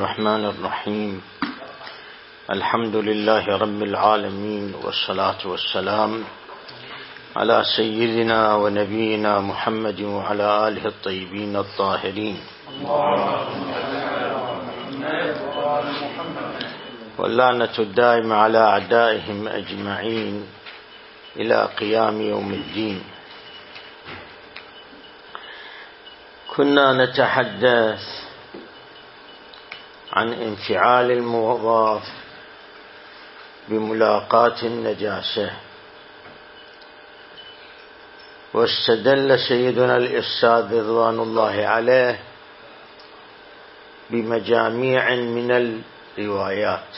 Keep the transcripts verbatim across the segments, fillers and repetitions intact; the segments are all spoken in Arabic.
الرحمن الرحيم. الحمد لله رب العالمين، والصلاة والسلام على سيدنا ونبينا محمد وعلى آله الطيبين الطاهرين، واللعنة الدائمة على أعدائهم أجمعين إلى قيام يوم الدين. كنا نتحدث عن انفعال الموظف بملاقاة النجاسة، واستدل سيدنا الأستاذ رضوان الله عليه بمجاميع من الروايات.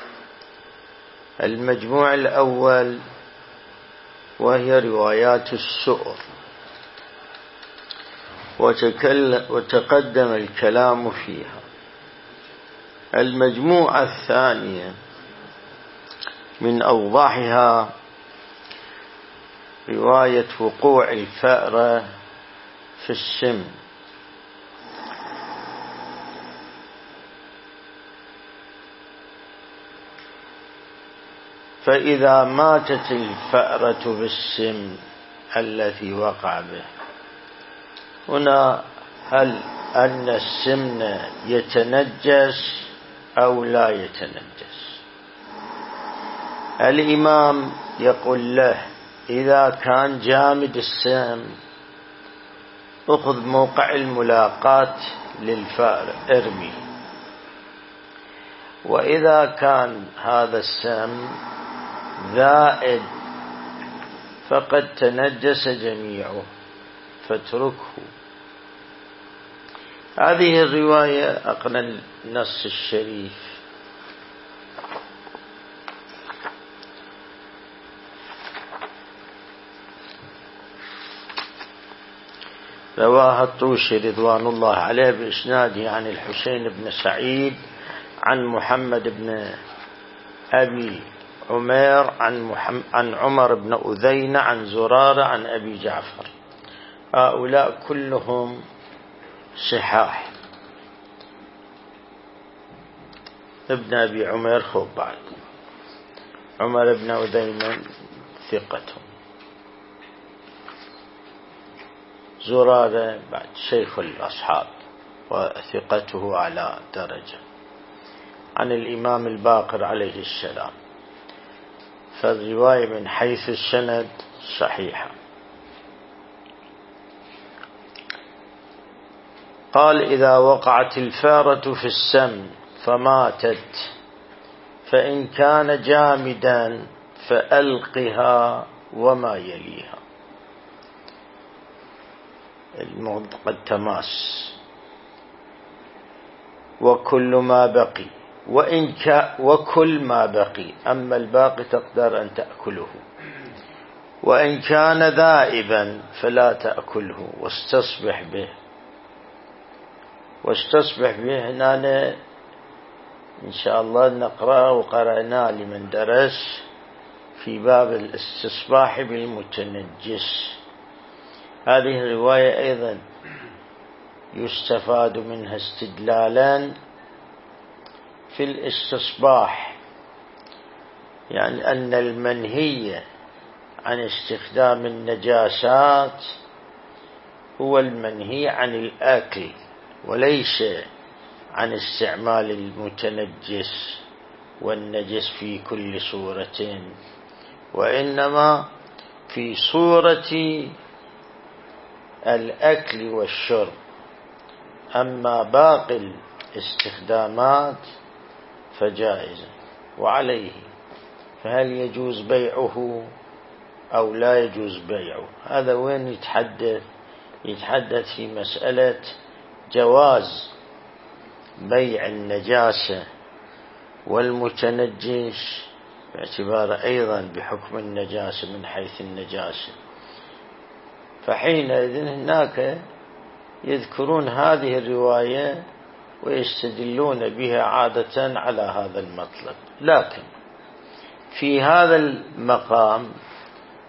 المجموع الأول وهي روايات السؤر، وتقدم الكلام فيها. المجموعة الثانية من أوضحها رواية وقوع الفأرة في السم. فإذا ماتت الفأرة بالسم الذي وقع به، هنا هل أن السمن يتنجس أو لا يتنجس؟ الإمام يقول له إذا كان جامد السم أخذ موقع الملاقاة للفأر ارمي، وإذا كان هذا السم زائد فقد تنجس جميعه فاتركه. هذه الرواية أقنى النص الشريف. رواها الطوشي رضوان الله عليه بإسناده عن الحسين بن سعيد عن محمد بن أبي عمير عن, محمد عن عمر بن أذين عن زرارة عن أبي جعفر. هؤلاء كلهم صحاح. ابن أبي عمير خب بعد، عمر بن أذين ثقتهم، زرارة بعد شيخ الأصحاب وثقته على درجة، عن الإمام الباقر عليه السلام. فالرواية من حيث السند صحيحة. قال إذا وقعت الفارة في السم فماتت فإن كان جامدا فألقها وما يليها. المقدمة تماس وكل ما بقي، وإن كان وكل ما بقي، أما الباقي تقدر أن تأكله، وإن كان ذائبا فلا تأكله واستصبح به. واستصبح به هنا إن شاء الله نقرأ وقرأنا لمن درس في باب الاستصباح بالمتنجس. هذه الرواية أيضا يستفاد منها استدلالا في الاستصباح، يعني أن المنهي عن استخدام النجاسات هو المنهي عن الأكل، وليس عن استعمال المتنجس والنجس في كل صورة، وإنما في صورة الأكل والشرب. أما باقي الاستخدامات فجائزة. وعليه فهل يجوز بيعه أو لا يجوز بيعه؟ هذا وين يتحدث يتحدث في مسألة جواز بيع النجاسة والمتنجس، باعتبار أيضا بحكم النجاسة من حيث النجاسة. فحينئذ هناك يذكرون هذه الرواية ويستدلون بها عادة على هذا المطلب. لكن في هذا المقام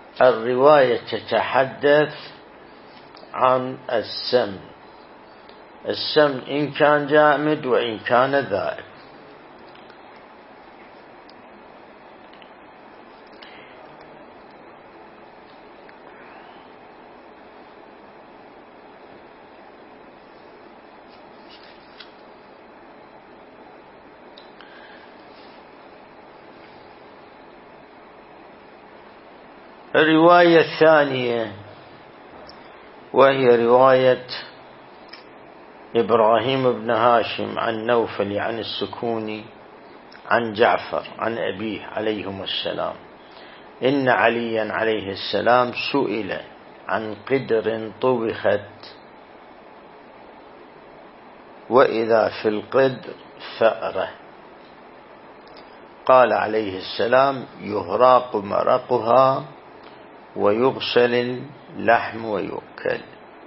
الرواية تتحدث عن السم، السمن إن كان جامد وإن كان ذائب. الرواية الثانية وهي رواية إبراهيم بن هاشم عن نوفل عن السكوني عن جعفر عن أبيه عليهم السلام إن عليا عليه السلام سئل عن قدر طبخت وإذا في القدر فأرة، قال عليه السلام يهراق مرقها ويغسل اللحم ويؤكل.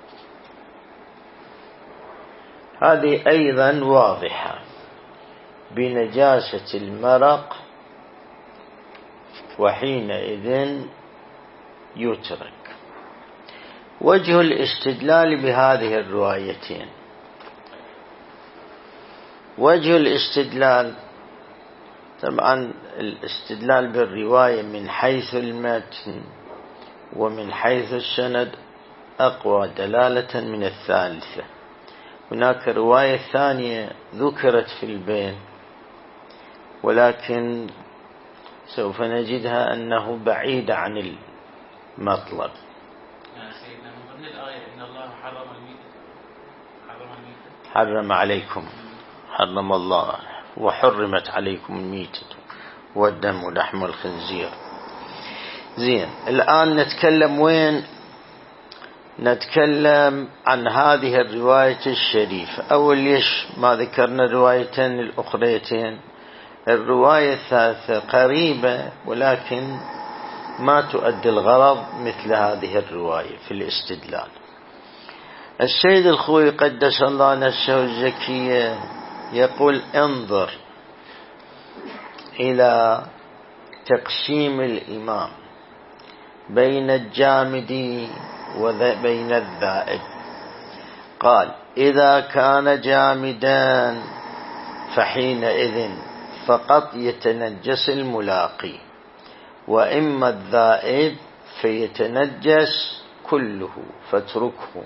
هذه أيضا واضحة بنجاسة المرق، وحينئذ يترك. وجه الاستدلال بهذه الروايتين: وجه الاستدلال طبعا الاستدلال بالرواية من حيث المتن ومن حيث السند أقوى دلالة من الثالثة. هناك رواية ثانية ذكرت في البين ولكن سوف نجدها أنه بعيد عن المطلب. سيدنا من ضمن الآية إن الله حرم الميتة حرم الميتة حرم عليكم حرم الله وحرمت عليكم الميتة والدم ولحم الخنزير. زين، الآن نتكلم وين؟ نتكلم عن هذه الرواية الشريفة. أول ليش ما ذكرنا الروايتين الأخريتين؟ الرواية الثالثة قريبة ولكن ما تؤدي الغرض مثل هذه الرواية في الاستدلال. السيد الخوي قدس الله نفسه الزكية يقول انظر إلى تقسيم الإمام بين الجامد وبين الذائب. قال إذا كان جامدا فحينئذ فقط يتنجس الملاقي، وإما الذائب فيتنجس كله فاتركه.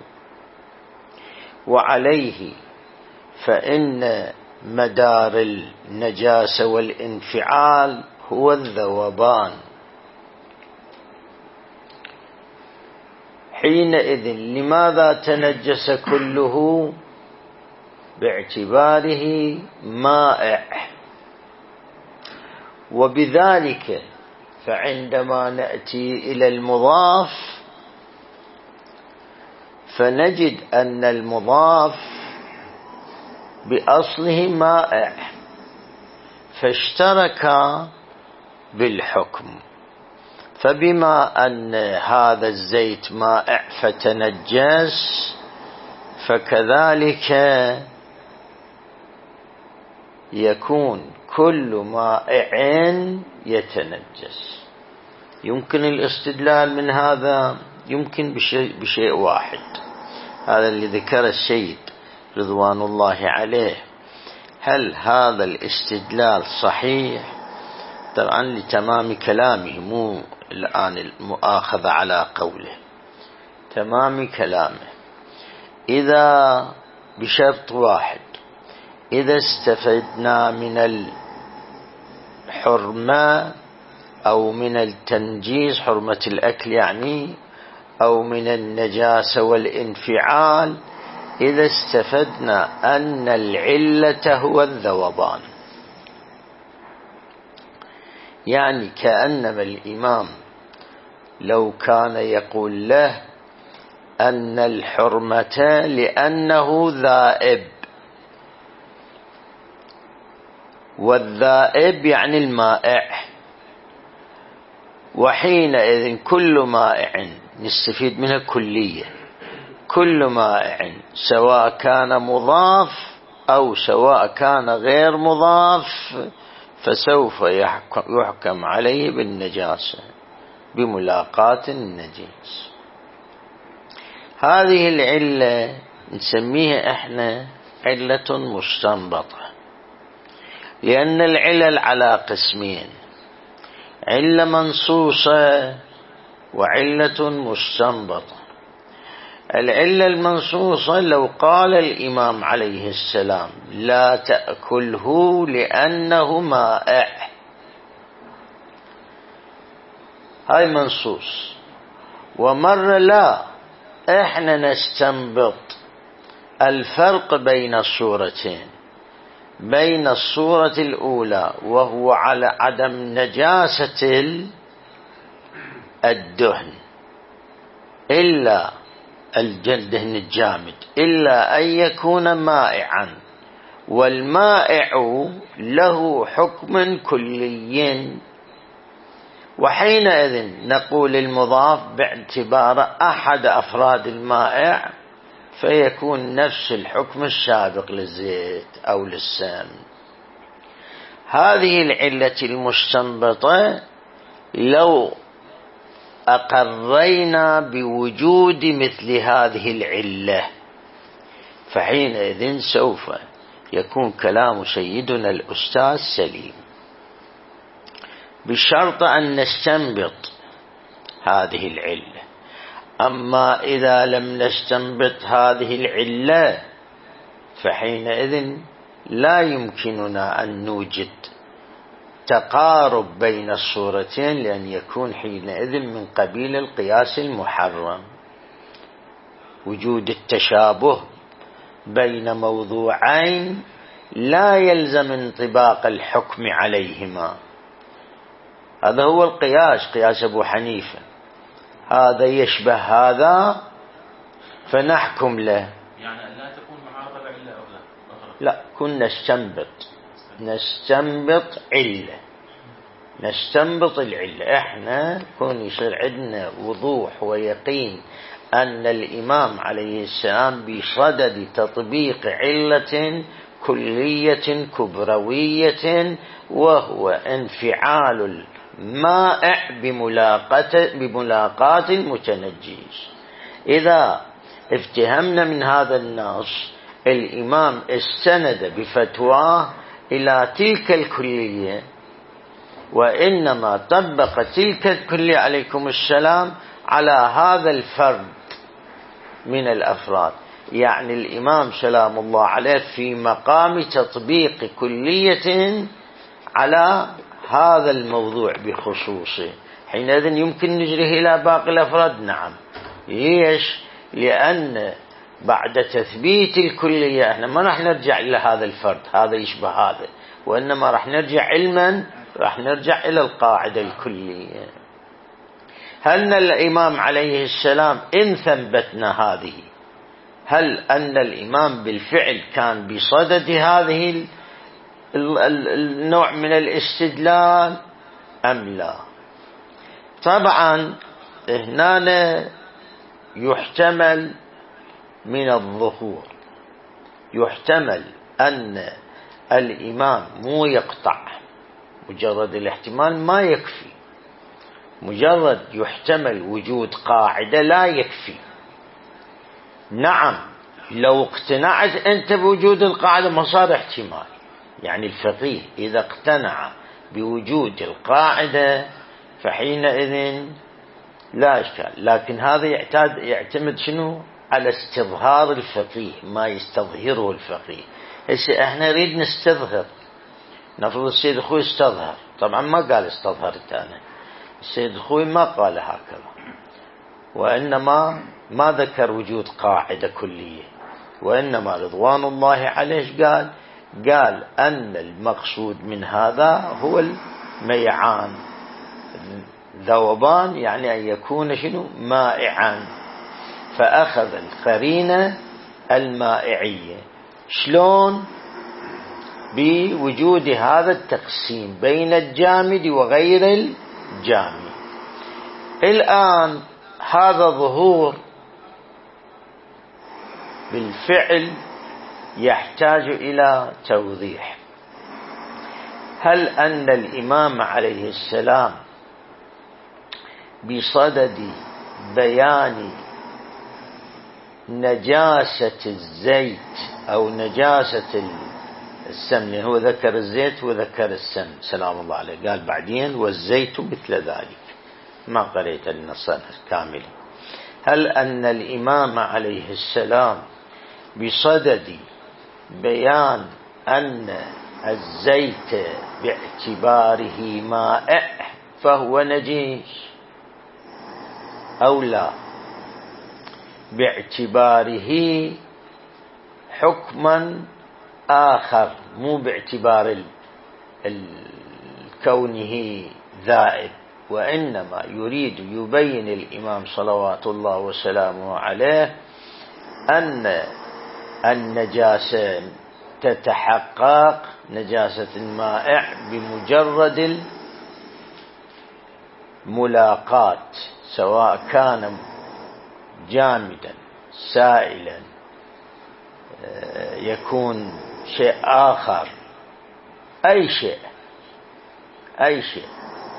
وعليه فإن مدار النجاسة والانفعال هو الذوبان، حينئذ لماذا تنجس كله؟ باعتباره مائع. وبذلك فعندما نأتي إلى المضاف فنجد أن المضاف بأصله مائع فاشترك بالحكم، فبما أن هذا الزيت مائع فتنجس فكذلك يكون كل مائع يتنجس. يمكن الاستدلال من هذا يمكن بشيء, بشيء واحد، هذا اللي ذكر السيد رضوان الله عليه. هل هذا الاستدلال صحيح؟ طبعا لتمام كلامه، مو الآن المؤاخذة على قوله، تمام كلامه. إذا بشرط واحد، إذا استفدنا من الحرمة أو من التنجيس حرمة الأكل يعني، أو من النجاسة والانفعال، إذا استفدنا أن العلة هو الذوبان، يعني كأنما الإمام لو كان يقول له أن الحرمة لأنه ذائب، والذائب يعني المائع، وحينئذ كل مائع نستفيد منها كلية، كل مائع سواء كان مضاف أو سواء كان غير مضاف فسوف يحكم عليه بالنجاسة بملاقاة النجيس. هذه العلة نسميها احنا علة مستنبطة، لأن العلل على قسمين: علة منصوصة وعلة مستنبطة. العلة المنصوصة لو قال الإمام عليه السلام لا تأكله لأنه مائع، هاي منصوص. ومرة لا، احنا نستنبط الفرق بين الصورتين، بين الصورة الأولى وهو على عدم نجاسة الدهن إلا الدهن الجامد، إلا أن يكون مائعا، والمائع له حكم كلي، وحينئذ نقول المضاف باعتبار أحد أفراد المائع فيكون نفس الحكم السابق للزيت أو للسمن. هذه العلة المستنبطة لو أقرينا بوجود مثل هذه العلة فحينئذ سوف يكون كلام سيدنا الأستاذ سليم، بشرط أن نستنبط هذه العلة. أما إذا لم نستنبط هذه العلة فحينئذ لا يمكننا أن نوجد تقارب بين الصورتين، لأن يكون حينئذ من قبيل القياس المحرم. وجود التشابه بين موضوعين لا يلزم انطباق الحكم عليهما، هذا هو القياس، قياس أبو حنيفة، هذا يشبه هذا فنحكم له. يعني لا تكون معارضة إلا أخرى. لا، كنا نستنبط نستنبط علة نستنبط العلة. احنا كون يصير عندنا وضوح ويقين أن الإمام عليه السلام بصدد تطبيق علة كلية كبروية، وهو انفعال المائع بملاقاة المتنجس. إذا افتهمنا من هذا النص الإمام استند بفتواه إلى تلك الكلية، وإنما طبق تلك الكلية عليكم السلام على هذا الفرد من الأفراد، يعني الإمام سلام الله عليه في مقام تطبيق كلية على هذا الموضوع بخصوصه، حينئذ يمكن نجريه إلى باقي الأفراد. نعم، ليش؟ لأن بعد تثبيت الكلية احنا ما راح نرجع إلى هذا الفرد هذا يشبه هذا، وإنما راح نرجع علما راح نرجع إلى القاعدة الكلية. هل الإمام عليه السلام إن ثبتنا هذه، هل أن الإمام بالفعل كان بصدد هذه النوع من الاستدلال أم لا؟ طبعا هنا يحتمل من الظهور، يحتمل أن الإمام مو يقطع، مجرد الاحتمال ما يكفي، مجرد يحتمل وجود قاعدة لا يكفي. نعم، لو اقتنعت أنت بوجود القاعدة ما صار احتمال، يعني الفقيه إذا اقتنع بوجود القاعدة فحينئذ لا إشكال، لكن هذا يعتاد يعتمد شنو؟ على استظهار الفقيه، ما يستظهره الفقيه. هسه احنا نريد نستظهر، نفرض السيد أخوي استظهر، طبعا ما قال استظهرت أنا، السيد أخوي ما قال هكذا، وإنما ما ذكر وجود قاعدة كلية، وإنما رضوان الله عليه قال قال أن المقصود من هذا هو الميعان، ذوبان يعني أن يكون شنو؟ مائعا، فأخذ القرينة المائعية. شلون؟ بوجود هذا التقسيم بين الجامد وغير الجامد. الآن هذا ظهور بالفعل يحتاج إلى توضيح. هل أن الإمام عليه السلام بصدد بيان نجاسة الزيت أو نجاسة السمن، يعني هو ذكر الزيت وذكر السمن سلام الله عليه، قال بعدين والزيت مثل ذلك، ما قريت النص كامل. هل أن الإمام عليه السلام بصدد بيان أن الزيت باعتباره مائع فهو نجيس أو لا، باعتباره حكما آخر مو باعتبار كونه ذائب، وإنما يريد يبين الإمام صلوات الله وسلامه عليه أن النجاسة تتحقق نجاسة المائع بمجرد الملاقاة، سواء كان جامدا سائلا يكون شيء آخر، أي شيء أي شيء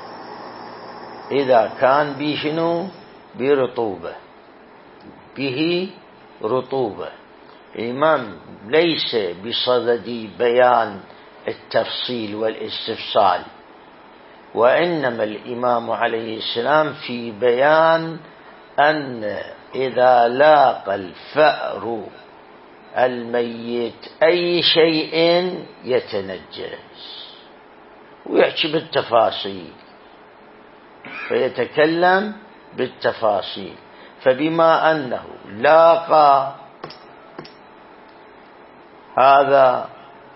إذا كان به شنو برطوبة، به رطوبة. الإمام ليس بصدد بيان التفصيل والاستفصال، وإنما الإمام عليه السلام في بيان أن إذا لاقى الفأر الميت أي شيء يتنجس، ويحكي بالتفاصيل، فيتكلم بالتفاصيل. فبما أنه لاقى هذا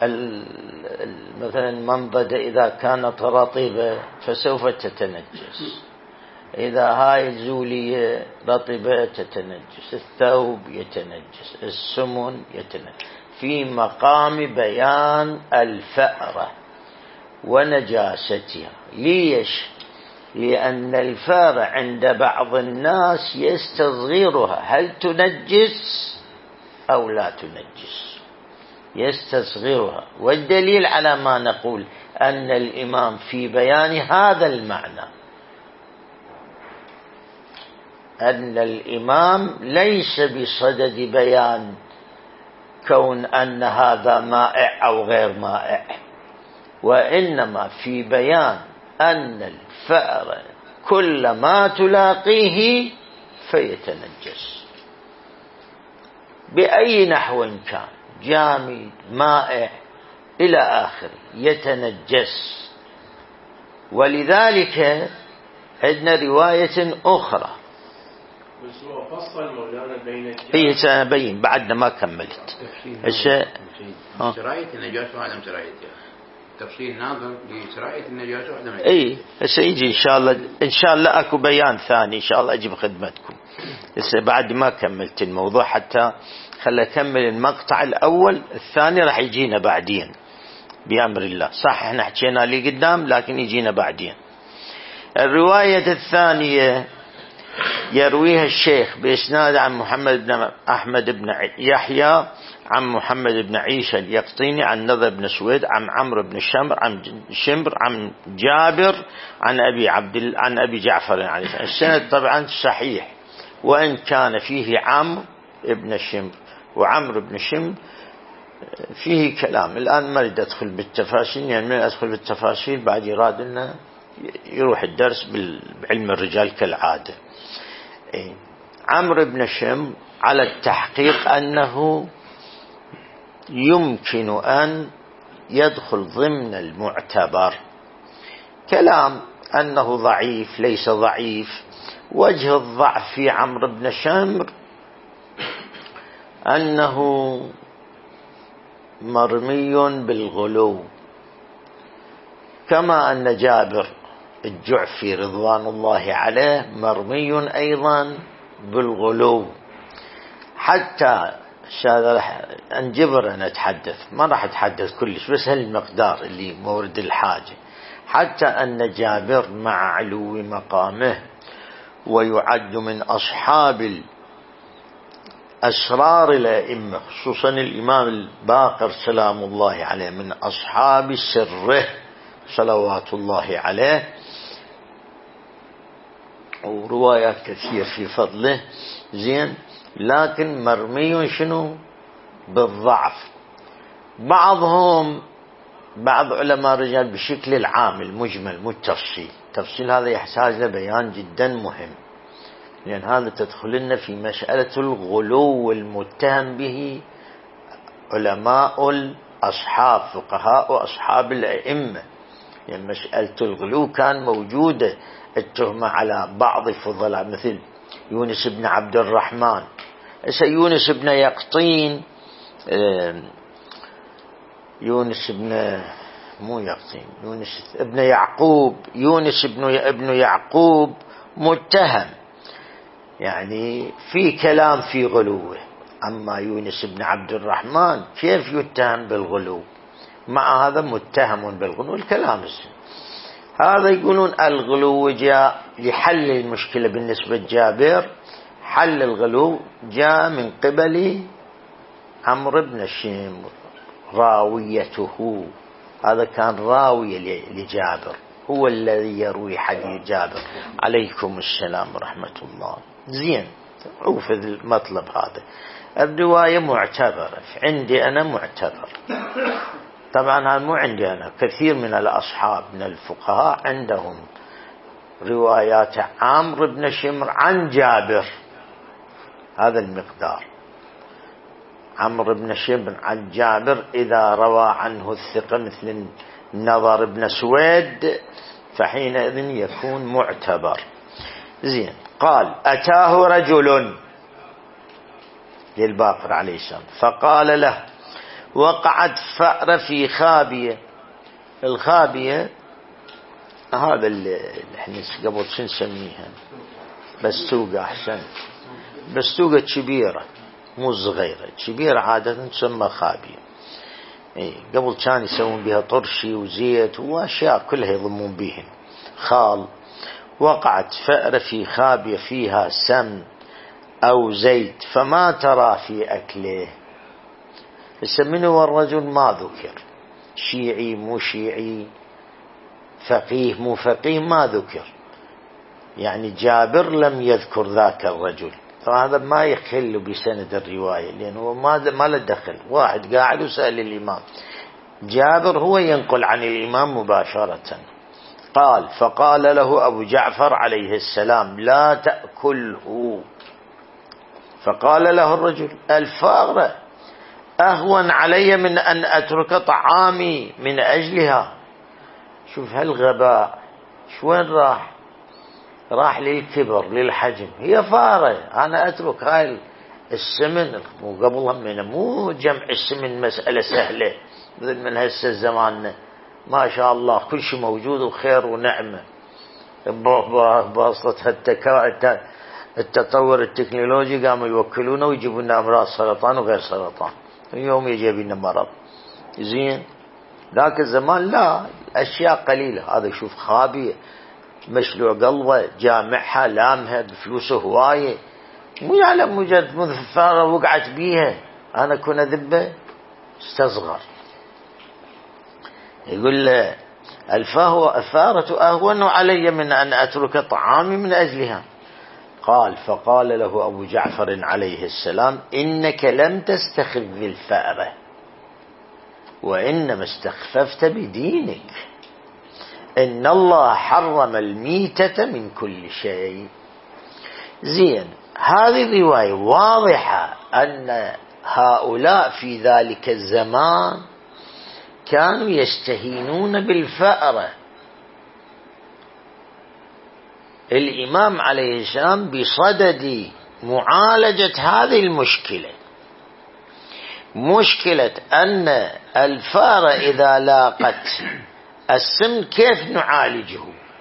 مثلا المنضدة إذا كانت رطبة فسوف تتنجس، إذا هاي الزولية رطبة تتنجس، الثوب يتنجس، السمن يتنجس، في مقام بيان الفأرة ونجاستها. ليش؟ لأن الفأرة عند بعض الناس يستصغرها، هل تنجس أو لا تنجس، يستصغرها. والدليل على ما نقول أن الإمام في بيان هذا المعنى، أن الإمام ليس بصدد بيان كون أن هذا مائع أو غير مائع، وإنما في بيان أن الفأر كل ما تلاقيه فيتنجس بأي نحو كان، جامد مائع إلى آخره يتنجس. ولذلك عندنا رواية أخرى فصل مولانا بين اي سأبين بعد ما كملت الشيء سراية النجاسة وعدم سرايتها، تفصيل ناظر لسراية النجاسة وعدم النجاسة. اي سيجي ان شاء الله، ان شاء الله اكو بيان ثاني ان شاء الله اجي بخدمتكم. بس بعد ما كملت الموضوع حتى خلى اكمل المقطع الاول، الثاني راح يجينا بعدين بأمر الله. صح احنا حكينا لي قدام لكن يجينا بعدين. الرواية الثانية يرويها الشيخ بإسناد عن محمد بن أحمد بن يحيى عن محمد بن عيسى اليقطيني عن نضر بن سويد عن عمرو بن شمر عن شمر عن جابر عن أبي عبد عن أبي جعفر عليه السلام. السند طبعا صحيح، وإن كان فيه عمرو بن شمر، وعمرو بن شمر فيه كلام. الآن ما أريد أدخل بالتفاصيل، يعني من أدخل بالتفاصيل بعد يراد لنا يروح الدرس بعلم الرجال كالعادة. إيه. عمرو بن شمر على التحقيق أنه يمكن أن يدخل ضمن المعتبر. كلام أنه ضعيف ليس ضعيف. وجه الضعف في عمرو بن شمر أنه مرمي بالغلو، كما أن جابر الجعفي رضوان الله عليه مرمي أيضا بالغلو. حتى عن جبر أنا أتحدث، ما راح أتحدث كلش، بس هالمقدار اللي مورد الحاجة. حتى أن جابر مع علو مقامه ويعد من أصحاب أسرار الأئمة، خصوصا الإمام الباقر سلام الله عليه من أصحاب سره صلوات الله عليه، وروايات كثير في فضله. زين، لكن مرمي شنو؟ بالضعف. بعضهم بعض علماء الرجال بشكل العام المجمل مو التفصيل، التفصيل هذا يحتاج لبيان جدا مهم، لأن هذا تدخل لنا في مسألة الغلو المتهم به علماء الأصحاب فقهاء وأصحاب الأئمة. يعني مسألة الغلو كان موجودة، التهمة على بعض فضلاء مثل يونس بن عبد الرحمن. يونس بن يقطين، يونس بن مو يقطين يونس ابن يعقوب يونس بن ابن يعقوب متهم، يعني في كلام في غلوه. أما يونس بن عبد الرحمن كيف يتهم بالغلو؟ مع هذا متهم بالغلو الكلام السن. هذا يقولون الغلو جاء لحل المشكلة بالنسبة لجابر، حل الغلو جاء من قبل عمرو بن شيم راويته. هذا كان راوي لجابر، هو الذي يروي حديث جابر عليكم السلام ورحمة الله. زين، عوف المطلب هذا. الرواية معتبرة عندي أنا، معتبر طبعا. هذا مو عندي أنا، كثير من الأصحاب من الفقهاء عندهم روايات عمرو بن شمر عن جابر هذا المقدار. عمرو بن شمر عن جابر إذا روى عنه الثقة مثل النضر بن سويد فحينئذ يكون معتبر. زين. قال أتاه رجل للباقر عليه السلام فقال له وقعت فأر في خابية. الخابية هذا اللي احنا قبل شو نسميها؟ بستوقة. أحسن، بستوقة كبيرة مو صغيرة، كبيرة عادة تسمى خابية. ايه قبل كان يسوون بها طرشي وزيت واشياء كلها يضمون بهن خال. وقعت فأر في خابية فيها سمن أو زيت فما ترى في أكله. السمن والرجل ما ذكر، شيعي مو شيعي، فقيه مو فقيه ما ذكر، يعني جابر لم يذكر ذاك الرجل، فهذا ما يخل بسند الرواية لأنه ما ما له دخل. واحد قاعد وسأل الإمام، جابر هو ينقل عن الإمام مباشرة. قال فقال له أبو جعفر عليه السلام لا تأكله. فقال له الرجل الفأرة أهون علي من أن أترك طعامي من أجلها. شوف هالغباء شوين راح؟ راح للكبر للحجم. هي فارة، أنا أترك هاي السمن. وقبلها من مو جمع السمن مسألة سهلة مثل من هسه زماننا، ما شاء الله كل شيء موجود وخير ونعمة. بواسطة التطور التكنولوجي قاموا يوكلونه ويجيبون لنا أمراض سرطان وغير سرطان، اليوم يجيب لنا مرض. زين، ذاك الزمان لا، أشياء قليلة. هذا شوف خابية مشلوع قلبه جامعها لامها بفلوسه هواية، مو يعلم مجرد مذفارة وقعت بيها أنا كنا ذبة استصغر. يقول له الفارة أهون علي من أن أترك طعامي من أجلها. قال فقال له أبو جعفر عليه السلام إنك لم تستخف بالفأرة وإنما استخففت بدينك، إن الله حرم الميتة من كل شيء. زين، هذه الرواية واضحة أن هؤلاء في ذلك الزمان كانوا يستهينون بالفأرة. الإمام عليه السلام بصدد معالجة هذه المشكلة، مشكلة أن الفأرة إذا لاقت السم كيف نعالجه،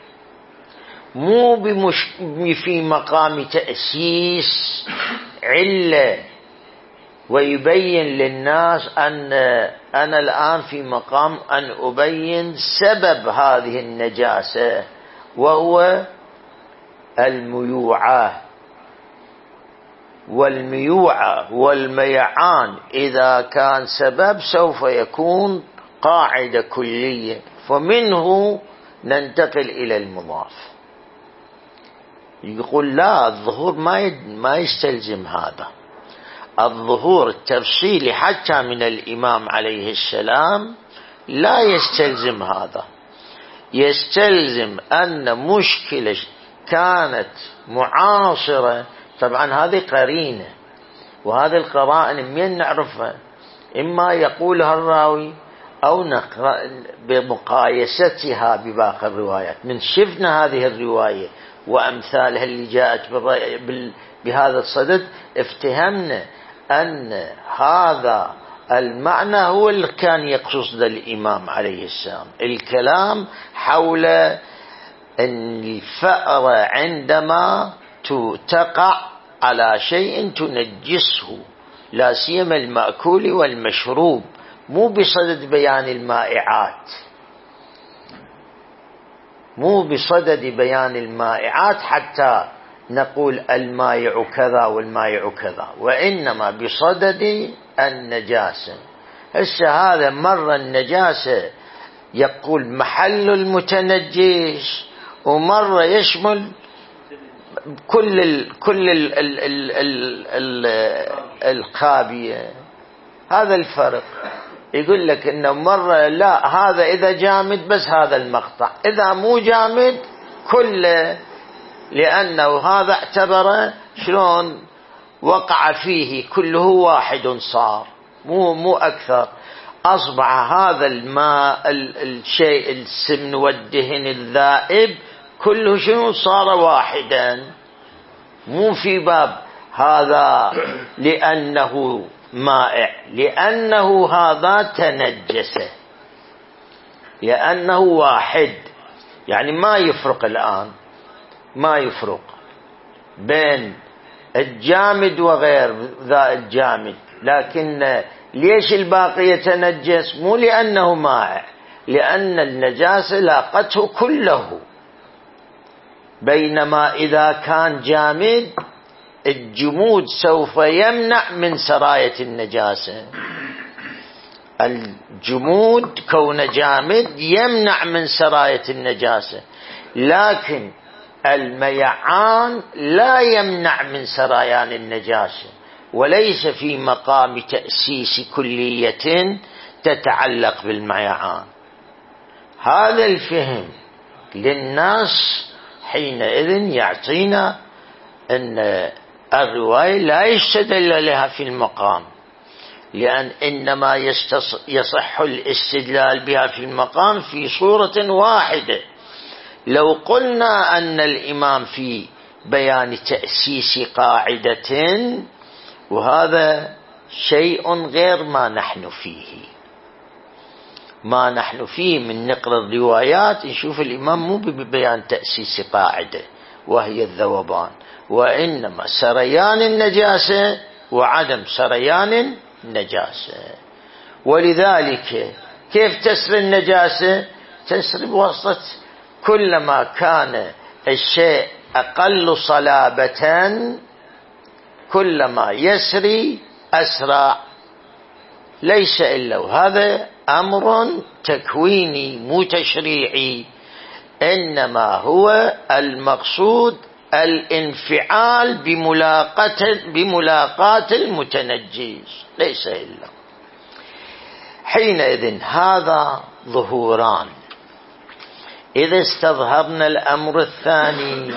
مو بمش... في مقام تأسيس علة ويبين للناس أن أنا الآن في مقام أن أبين سبب هذه النجاسة وهو الميوعة. والميوعة والميعان إذا كان سبب سوف يكون قاعدة كلية، فمنه ننتقل إلى المضاف. يقول لا، الظهور ما ما يستلزم هذا، الظهور التفصيلي حتى من الإمام عليه السلام لا يستلزم هذا، يستلزم أن مشكلة كانت معاصرة. طبعا هذه قرينة، وهذه القرائن من نعرفها؟ إما يقولها الراوي أو نقرأ بمقايستها بباقي الروايات. من شفنا هذه الرواية وأمثالها اللي جاءت بهذا الصدد افتهمنا أن هذا المعنى هو اللي كان يقصد الإمام عليه السلام. الكلام حول الفأرة عندما تقع على شيء تنجسه، لا سيما المأكول والمشروب، مو بصدد بيان المائعات، مو بصدد بيان المائعات حتى نقول المائع كذا والمائع كذا، وإنما بصدد النجاسة. هسه هذا مرة النجاسة يقول محل المتنجس، ومرة يشمل كل ال كل ال ال ال ال ال الخابية. هذا الفرق. يقول لك إنه مرة لا، هذا إذا جامد بس هذا المقطع، إذا مو جامد كله، لأنه هذا اعتبر شلون وقع فيه كله واحد صار، مو مو أكثر. أصبح هذا الماء الشيء السمن والدهن الذائب كله شنو صار واحدا، مو في باب هذا لأنه مائع، لأنه هذا تنجس، لأنه واحد. يعني ما يفرق الآن، ما يفرق بين الجامد وغير ذا الجامد. لكن ليش الباقي يتنجس؟ مو لأنه مائع، لأن النجاسة لاقته كله. بينما إذا كان جامد الجمود سوف يمنع من سراية النجاسة. الجمود كون جامد يمنع من سراية النجاسة، لكن الميعان لا يمنع من سريان النجاسة، وليس في مقام تأسيس كلية تتعلق بالميعان. هذا الفهم للناس حينئذ يعطينا أن الرواية لا يستدل لها في المقام، لأن إنما يصح الاستدلال بها في المقام في صورة واحدة. لو قلنا أن الإمام في بيان تأسيس قاعدة، وهذا شيء غير ما نحن فيه، ما نحن فيه من نقل الروايات نشوف الإمام مو ببيان تأسيس قاعدة وهي الذوبان، وإنما سريان النجاسة وعدم سريان النجاسة. ولذلك كيف تسري النجاسة؟ تسري بواسطة كلما كان الشيء أقل صلابة كلما يسري أسرع، ليس إلا وهذا أمر تكويني مو تشريعي، إنما هو المقصود الانفعال بملاقاة بملاقاة المتنجس، ليس إلا. حينئذ هذا ظهوران. إذا استظهرنا الأمر الثاني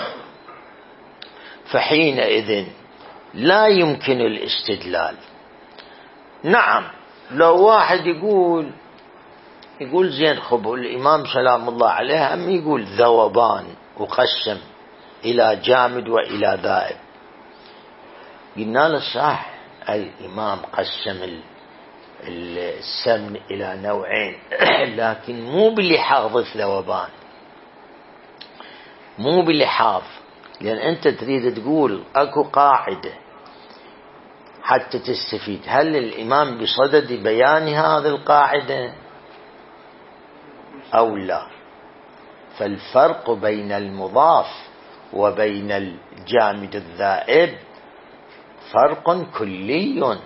فحينئذ لا يمكن الاستدلال. نعم، لو واحد يقول يقول زين خب الإمام سلام الله عليه هم يقول ذوبان وقسم إلى جامد وإلى ذائب، قلنا له صح، الإمام قسم السمن إلى نوعين لكن مو بلحاظ الذوبان، مو بلحاظ، لأن أنت تريد تقول أكو قاعدة حتى تستفيد. هل الإمام بصدد بيان هذه القاعدة أو لا؟ فالفرق بين المضاف وبين الجامد الذائب فرق كلي،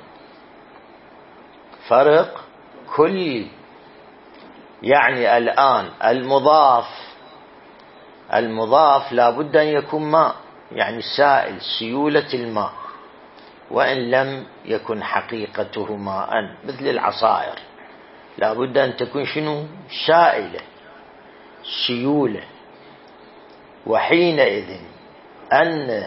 فرق كلي. يعني الآن المضاف المضاف لا بد أن يكون ماء، يعني سائل، سيولة الماء، وإن لم يكن حقيقته ماء، مثل العصائر لا بد أن تكون شنو؟ سائلة سيولة. وحينئذ أن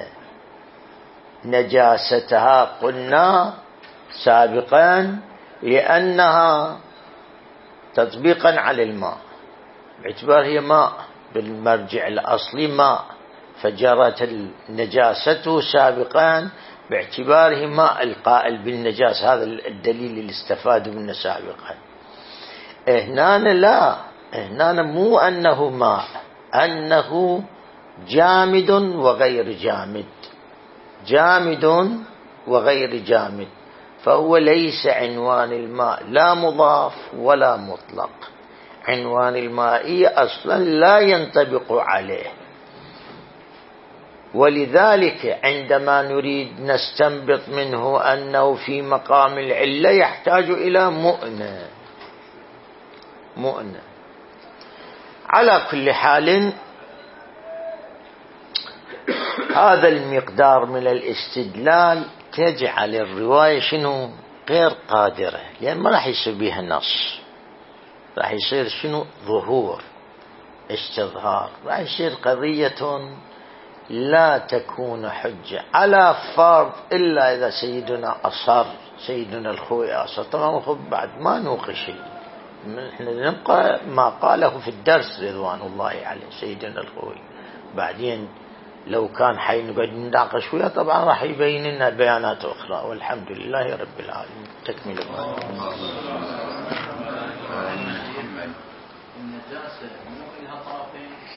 نجاستها قلنا سابقا لأنها تطبيقا على الماء، باعتبار هي ماء بالمرجع الأصلي ماء، فجرت النجاسة سابقا باعتباره ماء القائل بالنجاس. هذا الدليل اللي استفادوا منه سابقا. هنا لا، هنا مو أنه ماء، أنه جامد وغير جامد، جامد وغير جامد، فهو ليس عنوان الماء لا مضاف ولا مطلق. عنوان المائي أصلا لا ينطبق عليه. ولذلك عندما نريد نستنبط منه أنه في مقام العلة يحتاج إلى مؤنة. مؤنة على كل حال هذا المقدار من الاستدلال تجعل الرواية شنو؟ غير قادرة، لأن ما راح يصير بها نص، راح يصير شنو؟ ظهور استظهار، راح يصير قضية لا تكون حجة على فرض إلا إذا سيدنا أصر، سيدنا الخوي أصر. طبعا الخوي بعد ما نوقش، نحن نبقى ما قاله في الدرس رضوان الله عليه سيدنا الخوي. بعدين لو كان حي نقعد نداقش وياه طبعا راح يبين لنا بيانات أخرى. والحمد لله رب العالمين. تكمل النجاسة